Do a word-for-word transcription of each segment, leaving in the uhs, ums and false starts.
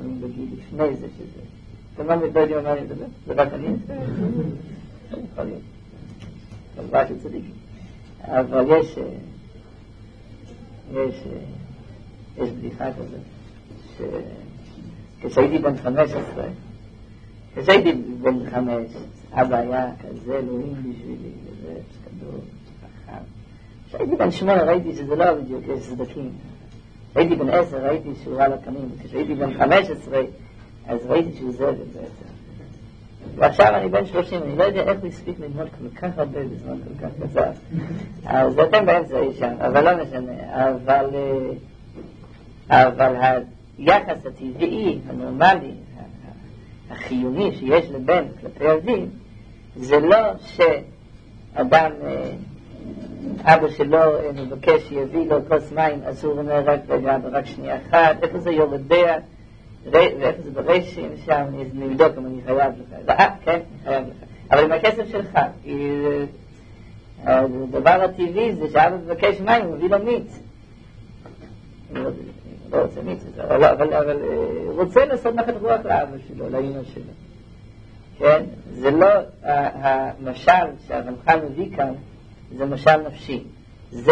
לפעמים בגיל לפני זה שזה. אתם לא יודעים מה אני מדבר? זה רק אני? יכול להיות. כלבה של צדיקים. אבל יש, יש, יש בדיחה כזאת, שכשהייתי בן חמש עשרה, כשהייתי בן חמש, אבא היה כזה אלוהים בשבילי, כזה כדור, חכם. כשהייתי בן שמונה ראיתי שזה לא בדיוק, יש סדקים. כשהייתי בן עשר ראיתי שהוא רע לפנים, וכשהייתי בן חמש עשרה, אז ראיתי שהוא זבל בעצם. ועכשיו אני בן שלושים, אני לא יודע איך הוא הספיק ללמוד כל כך הרבה בזמן כל כך קצר. אז אתם באמצע שם, אבל לא משנה. אבל, אבל היחס הטבעי, הנורמלי, החיוני שיש לבן כלפי אביו, זה לא שאדם, אבא שלו מבקש שיביא לו כוס מים, אז הוא אומר רק רגע, רק שנייה אחת, איפה זה יורדיה, ואיפה זה ברשים שם, אני נבדוק אם אני חייב לך. אה, כן, אני חייב לך. אבל עם הכסף שלך, הדבר הטבעי זה שאבא מבקש מים, הוא מביא לו מיץ. אני לא רוצה מיץ, אבל הוא רוצה לעשות נחת רוח לאבא שלו, לאמא שלו. כן? זה לא, המשל שהרמח"ל מביא כאן, זה משל נפשי. זה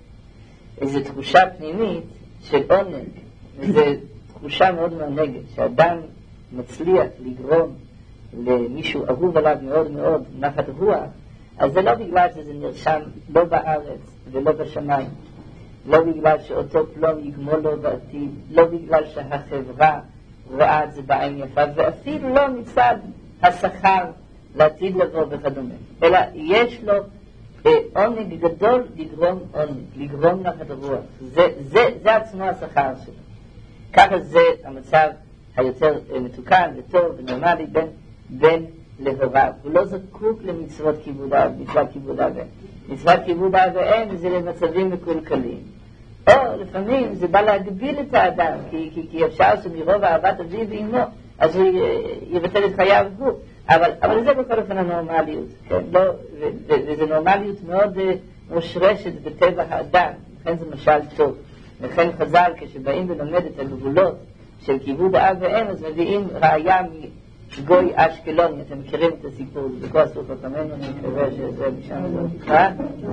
איזו תחושה פנימית של עונג. וזה תחושה מאוד מענגת, שאדם מצליח לגרום למישהו אהוב עליו מאוד מאוד נחת רוח, אז זה לא בגלל שזה נרשם לא בארץ ולא בשמיים, לא בגלל שאותו פלום יגמול לו בעתיד, לא בגלל שהחברה רואה את זה בעין יפה, ואפילו לא מצד השכר לעתיד לבוא וכדומה, אלא יש לו עונג גדול לגרום עונג, לגרום נחת רוח. זה, זה, זה עצמו השכר שלו. ככה זה המצב היותר מתוקן וטוב ונורמלי בין, בין להוריו. הוא לא זקוק למצוות כיבוד אב, מצוות כיבוד אב. מצוות כיבוד אב ואם זה למצבים מקולקלים. או לפעמים זה בא להגביל את האדם, כי, כי, כי אפשר שמרוב אהבת אביו ואמו, אז הוא יבטל את חייו הוא. אבל, אבל זה בכל אופן הנורמליות, כן? לא, ו, ו, וזה נורמליות מאוד מושרשת בטבע האדם, לכן זה משל טוב. לכן חז"ל כשבאים ולומד את הגבולות של כיבוד האב ואם, אז מביאים ראיה מגוי אשקלון. אתם מכירים את הסיפור, זה בכל הסוף הקמנו, אני מקווה שזה משם זה אה?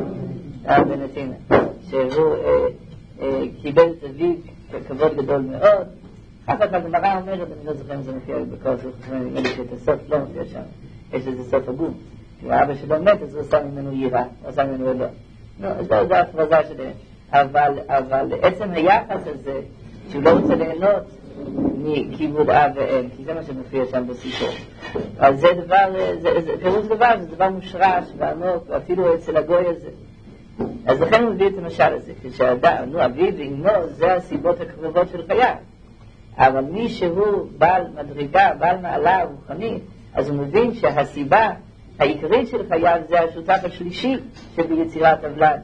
אה, בנתינה, שהוא אה, אה, קיבל את אביו ככבוד גדול מאוד. אחר כך הגמרא אומרת, אני לא זוכר אם זה מופיע בכל הסוף הקמנו, נראה לי שאת הסוף לא מופיע שם, יש איזה סוף הגום, כי האבא שלו מת, אז הוא עשה ממנו יראה, הוא עשה ממנו אלוה. נו, אז זו ההפרזה שלהם. אבל, אבל עצם היחס הזה, שהוא לא רוצה ליהנות מכיבוד אב ואם, כי זה מה שמופיע שם בסיפור. אז זה דבר, זה, זה, פירוש דבר, זה דבר מושרש ועמוק, ואפילו אצל הגוי הזה. אז לכן הוא מביא את המשל הזה, כשאדם, נו, אביו ואמו, זה הסיבות הקרבות של חייו. אבל מי שהוא בעל מדרגה, בעל מעלה רוחנית, אז הוא מבין שהסיבה העיקרית של חייו זה השותף השלישי שביצירת הוולד.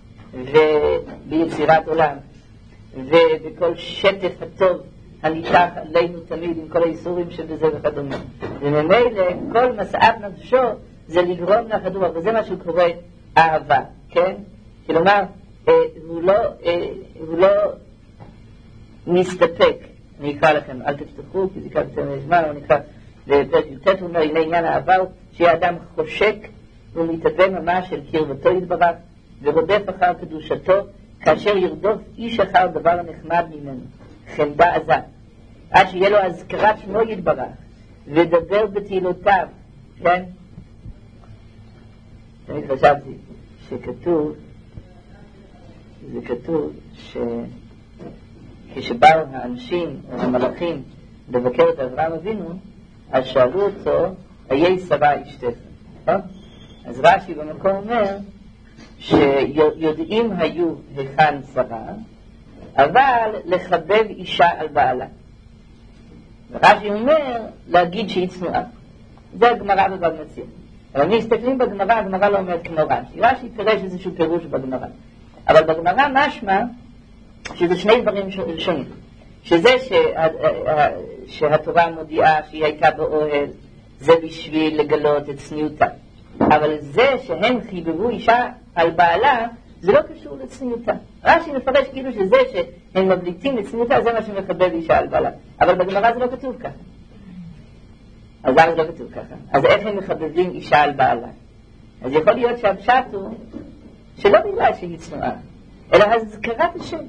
וביצירת עולם ובכל שטף הטוב הניתח עלינו תמיד עם כל האיסורים שבזה וכדומה, וממילא כל מסעת נפשו זה לגרום נחת רוח, וזה מה שהוא קורא אהבה, כן? כלומר אה, הוא לא אה, הוא לא מסתפק. אני אקרא לכם, אל תפתחו כי זה ככה זמן, אני אקרא לפרק י"ט, הוא אומר הנה עניין האהבה הוא שיהיה אדם חושק ומתאבן ממש של קרבתו יתברך ורודף אחר קדושתו, כאשר ירדוף איש אחר דבר נחמד ממנו, חמדה עזה, עד שיהיה לו הזכרת שמו יתברך, ודבר בתהילותיו, כן? תמיד חשבתי שכתוב, זה כתוב שכשבאו האנשים או המלאכים לבקר את אברהם אבינו, אז שאלו אותו, איה שרה אשתך? אז רש"י במקום אומר, שיודעים היו היכן שרה, אבל לחבב אישה על בעלה. ורש"י אומר להגיד שהיא צנועה. זה הגמרא בבבא מציעא. אבל מסתכלים בגמרא, הגמרא לא אומרת כמו רש"י. רש"י פירש איזשהו פירוש בגמרא. אבל בגמרא משמע שזה שני דברים שונים. שזה שה, שהתורה מודיעה שהיא הייתה באוהל, זה בשביל לגלות את צניעותה. אבל זה שהם חיבבו אישה על בעלה, זה לא קשור לצניותה. רש"י מפרש כאילו שזה שהם מבליטים לצניותה, זה מה שמכבד אישה על בעלה. אבל בגמרא זה לא כתוב ככה. אז למה זה לא כתוב ככה? אז איך הם מכבדים אישה על בעלה? אז יכול להיות שהפשט הוא שלא בגלל שהיא צנועה, אלא הזכרת השם.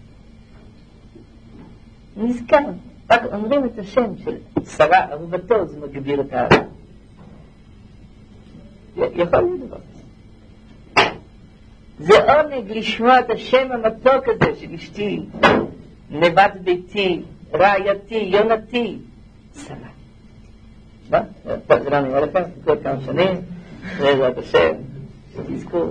נזכר, רק אומרים את השם של שרה, אהובתו, זה מגביר את האהבה. יכול להיות דבר. זה עונג לשמוע את השם המתוק הזה של אשתי, נבת ביתי, רעייתי, יונתי, שרה. מה? זה לא נראה לכם, כל כמה שנים, בעזרת השם, שתזכו.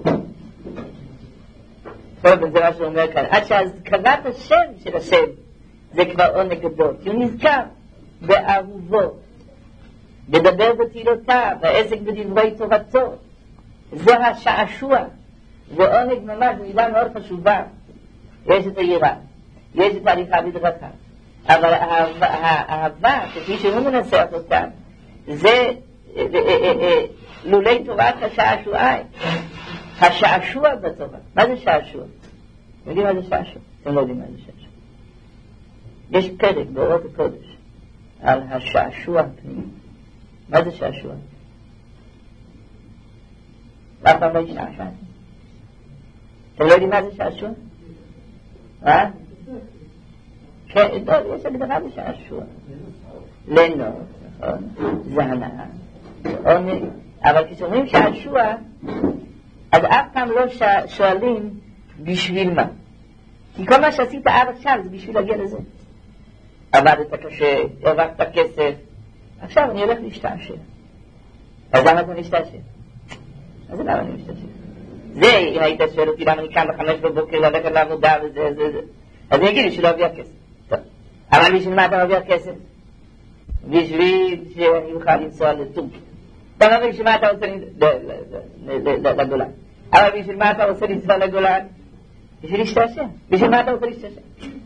טוב, וזה מה שהוא אומר כאן, עד שהזכרת השם של השם, זה כבר עונג גדול, כי הוא נזכר באהובו, לדבר בתהילותיו, העסק בדברי תורתו, זה השעשוע, זה עונג ממש, זו מילה מאוד חשובה. יש את היראה, יש את ההליכה בדרכה, אבל האהבה, כפי שהוא מנסח אותה, זה לולי תורת השעשועי, השעשוע בתורה. מה זה שעשוע? אתם יודעים מה זה שעשוע? אתם לא יודעים מה זה שעשוע. יש פרק באורות הקודש על השעשוע הפנימי. מה זה שעשוע? אף פעם לא ישעשע. אתם לא יודעים מה זה שעשוע? מה? כן, טוב, יש הגדרה בשעשוע. ליהנות, נכון? זה הנאה, זה עונג. אבל כשאומרים שעשוע, אז אף פעם לא שואלים בשביל מה. כי כל מה שעשית עד עכשיו זה בשביל להגיע לזה. עבדת קשה, הרווחת כסף, עכשיו אני הולך להשתעשע. אז למה אתה משתעשע? אז למה אני משתעשע? זה, אם היית שואל אותי למה אני קם בחמש בבוקר ללכת לעבודה וזה, זה, זה. אז אני אגיד לי שלא אביא הכסף. טוב. אבל בשביל מה אתה מביא הכסף? בשביל שאני אוכל לנסוע לטורקיה. אתה אומר בשביל מה אתה רוצה לגולן? אבל בשביל מה אתה רוצה לנסוע לגולן? בשביל להשתעשע. בשביל מה אתה רוצה להשתעשע?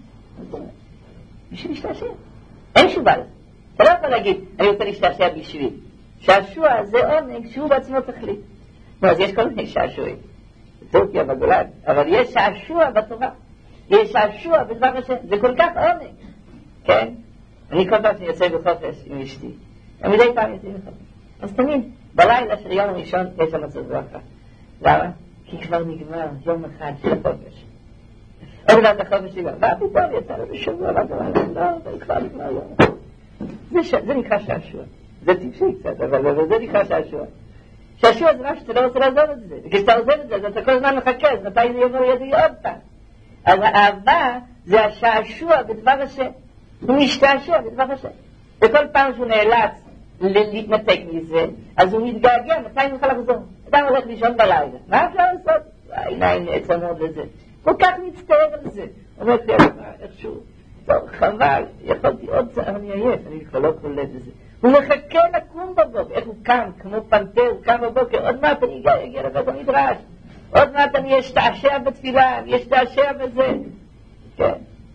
בשביל להשתעשע. אין שובה לזה. אתה לא יכול להגיד, אני רוצה להשתעשע בשביל. שעשוע זה עונג שהוא בעצמו תכלית. נו, אז יש כל מיני שעשועים. בטורקיה, בגולן. אבל יש שעשוע בתורה. יש שעשוע בדבר השם. זה כל כך עונג. כן? אני כל פעם שאני יוצא בחופש עם אשתי. אני מדי פעם יוצא בחופש. אז תמיד, בלילה של יום הראשון יש שם מצב ברכה. למה? כי כבר נגמר יום אחד של החופש. עוד מעט החופש שלי, מה פתאום יצא לנו שבוע, מה קרה? לא, זה כבר נגמר יום. זה נקרא שעשוע. זה טיפשי קצת, אבל זה נקרא שעשוע. שעשוע זה משהו שאתה לא רוצה לעזוב את זה. וכשאתה עוזב את זה, אז אתה כל הזמן מחכה, אז מתי זה יבוא לידי עוד פעם. אז האהבה זה השעשוע בדבר השם. הוא משתעשע בדבר השם. וכל פעם שהוא נאלץ להתנתק מזה, אז הוא מתגעגע, מתי הוא יכול לחזור? אדם הולך לישון בלילה. מה אפשר לעשות? העיניים נעצמות לזה. כל כך מצטער על זה. הוא אומר, איכשהו, טוב, חבל, יכולתי עוד צער, אני עייף, אני כבר לא קולט לזה. הוא מחכה לקום בבוקר, איך הוא קם, כמו פנתר, הוא קם בבוקר, עוד מעט אני אגיע לבית המדרש, עוד מעט אני אשתעשע בתפילה, אני אשתעשע בזה. כן.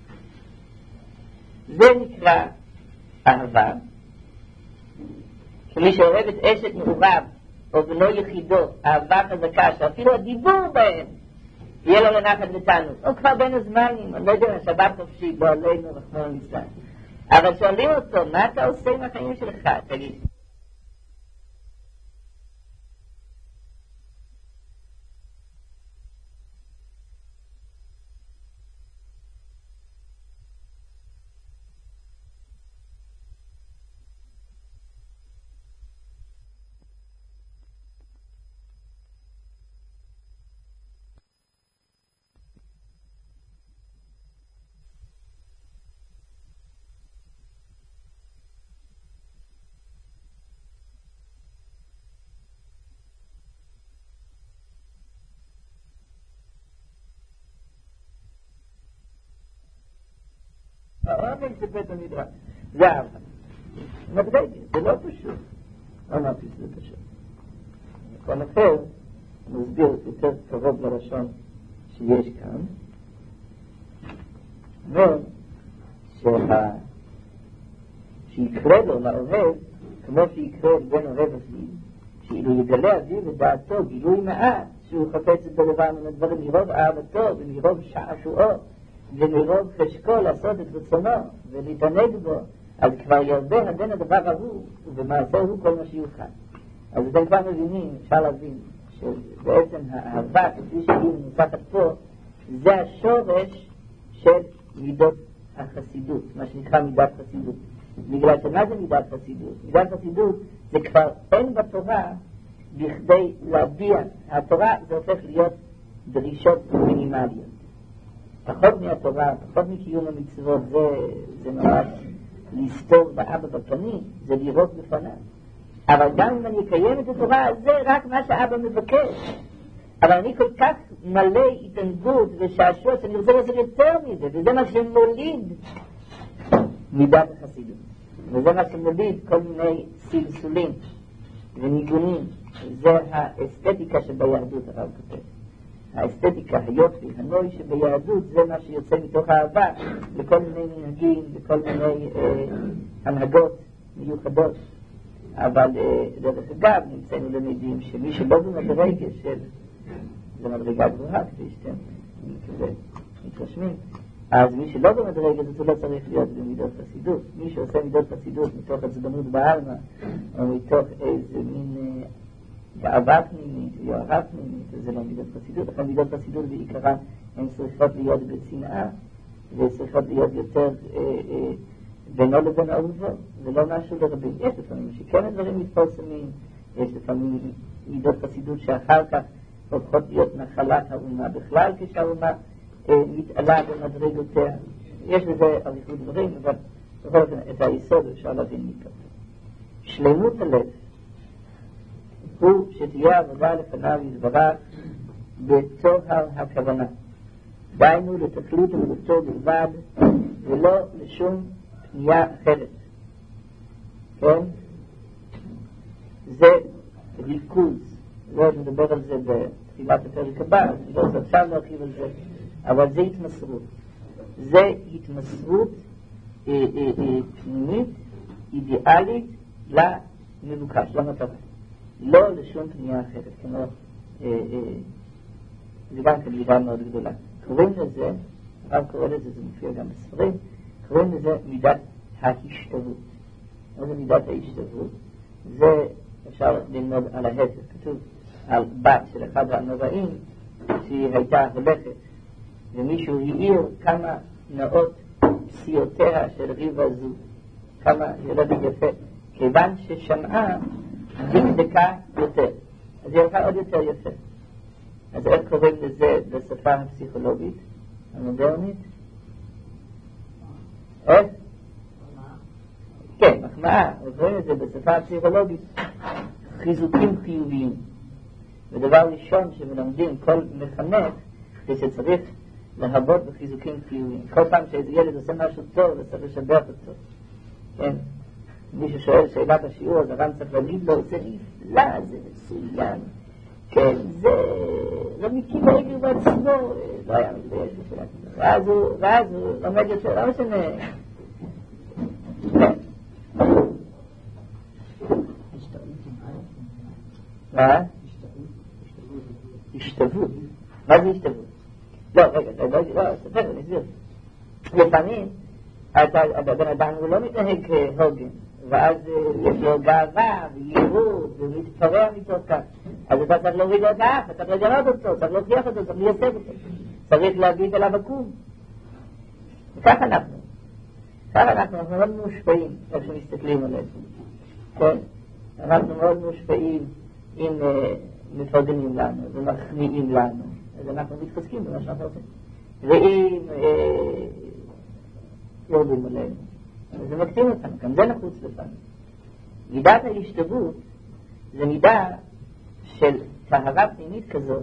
זה נקרא אהבה. כמי שאוהב את אשת מעורב, או בנו יחידו, אהבה חזקה, שאפילו הדיבור בהם, יהיה לו לנחת ותענוג. או כבר בין הזמנים, אני לא יודע, שבת חופשי, בוא עלינו, רחמנו ליצלן. אבל שואלים אותו, מה אתה עושה עם החיים שלך? תגיד. העונג זה בית המדרש, זה אהבה. מדרגת, זה לא פשוט. לא אמרתי שזה פשוט. במקום אחר, נסביר יותר קרוב ללשון שיש כאן. אומר שה... שיקרה לו לאוהב, כמו שיקרה בן אוהב אביו, שאילו יגלה אביו ודעתו גילוי מעט, שהוא חפץ בדבר מן הדברים, מרוב אהבתו ומרוב שעשועו ומרוב חשקו לעשות את רצונו ולהתענג בו, אז כבר ירבה הדין הדבר ההוא, ובמעשה הוא כל מה שיוכל. אז אתם כבר מבינים, אפשר להבין, שבעצם האהבה, כפי שהיא מנוסחת פה, זה השורש של מידות החסידות, מה שנקרא מידת חסידות. בגלל שמה זה מידת חסידות? מידת חסידות זה כבר אין בתורה בכדי להביע. התורה זה הופך להיות דרישות מינימליות. פחות מהתורה, פחות מקיום המצוות, זה, זה ממש לסתור באבא בפנים, זה לראות בפניו. אבל גם אם אני אקיים את התורה, זה רק מה שאבא מבקש. אבל אני כל כך מלא התענגות ושעשוע שאני רוצה לעשות יותר מזה, וזה מה שמוליד מידת החסידות. וזה מה שמוליד כל מיני סלסולים וניגונים. זה האסתטיקה שביהדות, הרב כותב. האסתטיקה, היופי, הנוי שביהדות, זה מה שיוצא מתוך האהבה לכל מיני מנהגים, לכל מיני אה, הנהגות מיוחדות. אבל אה, דרך אגב, נמצאנו למדים שמי שלא במדרגה של, זה מדרגה גבוהה, כפי שאתם מתרשמים, אז מי שלא במדרגה הזאת הוא לא צריך להיות במידות חסידות. מי שעושה מידות חסידות מתוך עצבנות בעלמא, או מתוך איזה מין אה, גאווה פנימית, יוהרה פנימית, זה לא מידות חסידות. לכן מידות חסידות בעיקרן הן צריכות להיות בצנעה, וצריכות להיות יותר אה, אה, בינו לבין אהובו, זה לא משהו לרבים. יש לפעמים שכן הדברים מתפרסמים, יש לפעמים מידות חסידות שאחר כך הופכות להיות נחלת האומה בכלל, כשהאומה אה, מתעלה במדרגותיה. יש לזה אריכות דברים, אבל בכל זאת את היסוד אפשר להבין מכך. שלמות הלב הוא שתהיה עבודה לפניו יתברך בטוהר הכוונה. דיינו לתכלית ולתור בלבד, ולא לשום פנייה אחרת. כן? זה ריכוז. לא נדבר על זה בתחילת הפרק הבא, לא אפשר להרחיב על זה, אבל זה התמסרות. זה התמסרות אה, אה, אה, פנימית, אידיאלית, למבוקש, למטרה. לא לשום פנייה אחרת, כמו אה, אה, זה גם כן מידה מאוד גדולה. קוראים לזה, הרב קורא לזה, זה מופיע גם בספרים, קוראים לזה מידת ההשתוות. מה זה מידת ההשתוות? זה אפשר ללמוד על ההפך. כתוב על בת של אחד הנוראים שהיא הייתה הולכת, ומישהו העיר כמה נאות פסיעותיה של ריבה זו, כמה ילד יפה, כיוון ששמעה דקדקה יותר, אז היא הלכה עוד יותר יפה. אז איך קוראים לזה בשפה הפסיכולוגית המודרנית? איך? כן, מחמאה. קוראים לזה בשפה הפסיכולוגית חיזוקים חיוביים. ודבר ראשון שמלמדים כל מחנך זה שצריך להרבות בחיזוקים חיוביים. כל פעם שאיזה ילד עושה משהו טוב וצריך לשבח אותו. כן? מי ששואל שאלה בשיעור, אז הרב צריך להגיד לו, זה נפלא, זה מצוין. כן, זה לא מקים העגל בעצמו, לא היה מתבייש בשבילה. ואז הוא, ואז הוא לומד יותר, לא משנה. כן. מה? השתוות. מה זה השתוות? לא, רגע, לא, לא, ספר, אני אסביר. לפעמים, הבן אדם הוא לא מתנהג כהוגן. ואז יש לו גאווה ויירות ומתפרע מתוך כך. אז אתה צריך להוריד את האף, אתה צריך לגנות אותו, צריך להוכיח אותו, צריך לייסד אותו. צריך להגיד עליו עקום. וכך אנחנו. כך אנחנו, אנחנו מאוד מושפעים איך שמסתכלים עלינו. כן? אנחנו מאוד מושפעים אם מפרגנים לנו ומחמיאים לנו. אז אנחנו מתחזקים במה שאנחנו עושים. ואם יורדים עלינו. זה מקטין אותנו, גם זה נחוץ לפעמים. מידת ההשתוות זה מידה של טהרה פנימית כזאת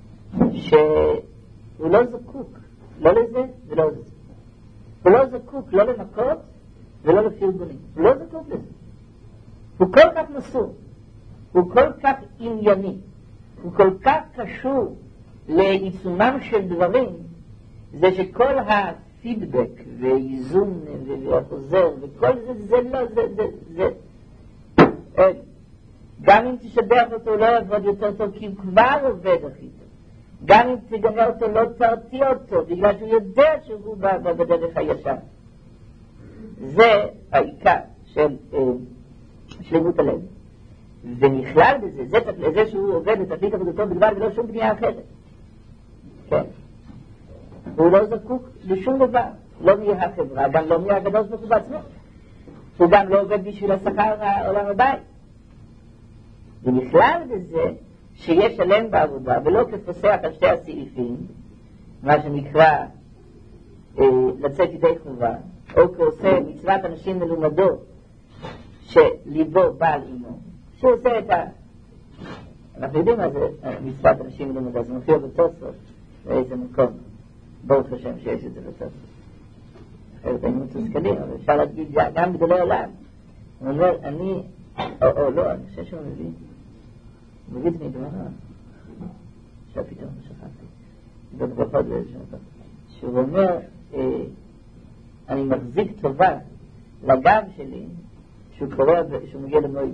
שהוא לא זקוק לא לזה ולא לזה. הוא לא זקוק לא למכות ולא לפרגונים. הוא לא זקוק לזה. הוא כל כך מסור, הוא כל כך ענייני, הוא כל כך קשור לעיצומם של דברים, זה שכל ה... פידבק ואיזון והחוזר וכל זה, זה לא, זה, זה, זה אין. גם אם תשבח אותו הוא לא יעבוד יותר טוב, כי הוא כבר עובד הכי טוב. גם אם תגנה אותו לא תרתיע אותו, בגלל שהוא יודע שהוא בדרך הישר. זה העיקר של שלמות הלב. ונכלל בזה, זה, זה שהוא עובד ותכלית עבודתו בלבד ולא שום בנייה אחרת. כן. הוא לא זקוק לשום דבר, לא מהחברה, גם לא מהקדוש ברוך הוא בעצמו. הוא גם לא עובד בשביל השכר העולם הבית. ונכלל בזה שיש שלם בעבודה, ולא כפוסח על שתי הסעיפים, מה שנקרא אה, לצאת ידי חובה, או כעושה מצוות אנשים מלומדו, שליבו בעל אימו, שהוא עושה את ה... אנחנו יודעים מה זה מצוות אנשים מלומדו, זה מופיע בתוספות, באיזה מקום, ברוך השם שיש את זה בתוספות. אחרת היינו מתוסכלים, אבל אפשר להגיד גם גדולי עולם. הוא אומר, אני, או, או לא, אני חושב שהוא מביא, הוא מביא את מי דברה, עכשיו פתאום שכחתי, בברכות לאיזשהו מקום, שהוא אומר, אה, אני מחזיק טובה לגב שלי, שהוא קורא, שהוא מגיע למועיל.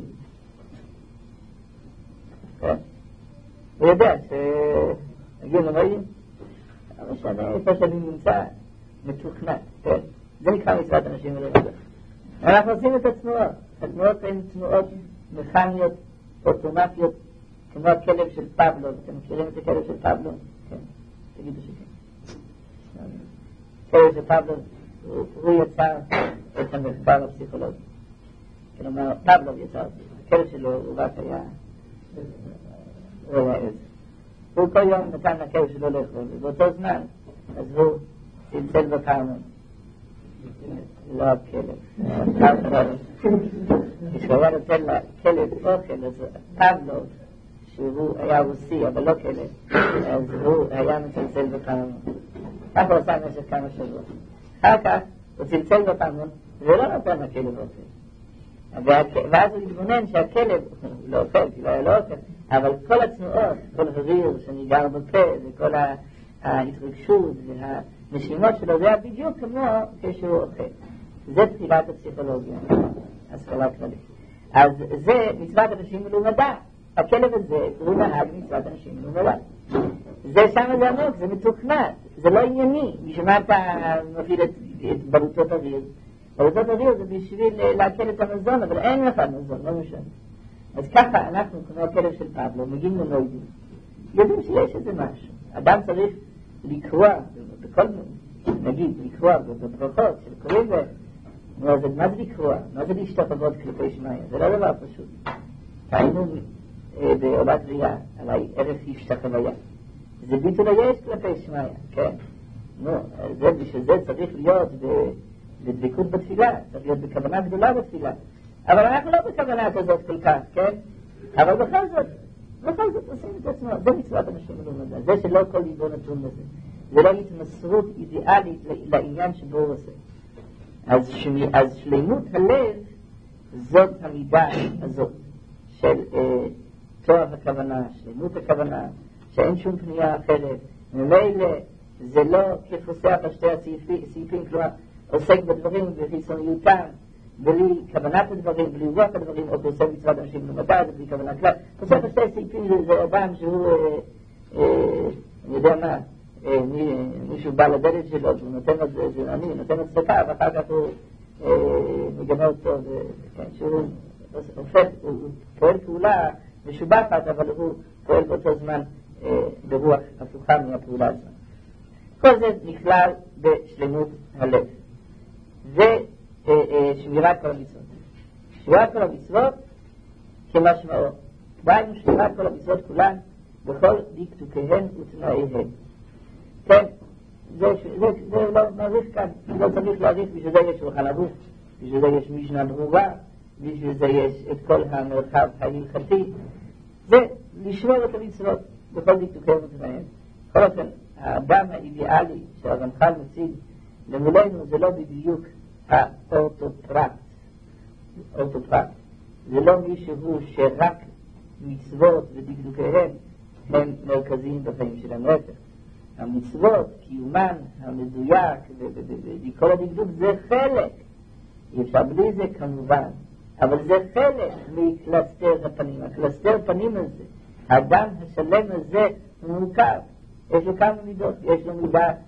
כן? הוא יודע שמגיע למועיל, אבל שאני, איפה שאני נמצא, מתוכנן, כן? זה נקרא מצוות אנשים מלומדו. אנחנו עושים את התנועות. התנועות הן תנועות מכניות, אוטומטיות, כמו הכלב של פבלו. אתם מכירים את הכלב של פבלו? כן, תגידו שכן. הכלב של פבלו, הוא יצר את המחקר הפסיכולוגי. כלומר, פבלו יצר, הכלב שלו הוא רק היה... הוא כל יום נתן לכלב שלו לאכול, ובאותו זמן, אז הוא צלצל בפעמון. לא הכלב, כשהוא היה נותן לכלב אוכל, אז פבלו, שהוא היה רוסי, אבל לא כלב, אז הוא היה מצלצל בפעמון. כך הוא עשה במשך כמה שבועות. אחר כך הוא צלצל בפעמון, ולא נותן לכלב אוכל. ואז הוא התבונן שהכלב, לא אוכל, כי לא היה לו אוכל, אבל כל התנועות, כל הריר שניגר בפה, וכל ההתרגשות והנשימות שלו, זה היה בדיוק כמו כשהוא אוכל. זה תחילת הפסיכולוגיה, השכלה כללית. אז זה מצוות אנשים מלומדה. הכלב הזה הוא נהג מצוות אנשים מלומדה. זה שם זה עמוק, זה מתוכנת, זה לא ענייני. בשביל מה אתה מפעיל את, את בלוטות הריר? בלוטות הריר זה בשביל להקל את המזון, אבל אין לך מזון, לא משנה. אז ככה אנחנו, כמו הכלב של פבלו, מגיעים למועילים. יודעים שיש איזה משהו. אדם צריך לקרוא, בכל נגיד, לקרוא בברכות של קוראים להם. מה זה לקרוא? מה זה להשתחוות כלפי שמיים? זה לא דבר פשוט. היינו בעולת ראייה, עליי ערך השתחוויה. זה ביטול היש כלפי שמיים, כן? נו, זה בשביל זה צריך להיות בדבקות בתפילה, צריך להיות בכוונה גדולה בתפילה. אבל אנחנו לא בכוונה כזאת כל כך, כן? אבל בכל זאת, בכל זאת עושים את עצמו. זה מצוות אנשים מלומדה. זה שלא כל ליבו נתון לזה. זה לא התמסרות אידיאלית לעניין שבו הוא עושה. אז, שמי, אז שלמות הלב זאת המידה הזאת של אה, תואר הכוונה, שלמות הכוונה, שאין שום פנייה אחרת. ממילא זה לא כפוסח על שתי הסעיפים, כלומר עוסק בדברים בחיצוניותם, בלי כוונת הדברים, בלי רוח הדברים, או עושה מצוות אנשים מלומדה, זה בלי כוונה כלל. פוסח על שתי הסעיפים זה, זה אדם שהוא, אה, אה, אני יודע מה, מישהו בא לדלת שלו, הוא נותן לו, זה אני, נותן לו צדקה, ואחר כך הוא מגנה אותו, שהוא הופך, הוא פועל פעולה משובחת, אבל הוא פועל באותו זמן ברוח הפוכה מהפעולה הזאת. כל זה נכלל בשלמות הלב. זה שמירת כל המצוות. שמירת כל המצוות כמשמעו. דהיינו שמירת כל המצוות כולן בכל דקדוקיהן ותנאיהן. כן, זה, זה, זה לא מעריך כאן, לא צריך להעריך, בשביל זה יש שולחן ערוך, בשביל זה יש משנה ברורה, בשביל זה יש את כל המרחב ההלכתי. זה לשמור את המצוות בכל דקדוקיהן ותנאיהן. בכל אופן, האדם האידיאלי שהרמח"ל מציג למולנו זה לא בדיוק האורתופרט. אורתופרט. זה לא מישהו שרק מצוות ודקדוקיהן הם מרכזיים בחיים של הנפש. המצוות, קיומן, המדויק וכל הדקדוק זה חלק. אי אפשר בלי זה כמובן, אבל זה חלק מקלסתר הפנים. הקלסתר פנים הזה, האדם השלם הזה הוא מורכב. יש לו כמה מידות, יש לו מידה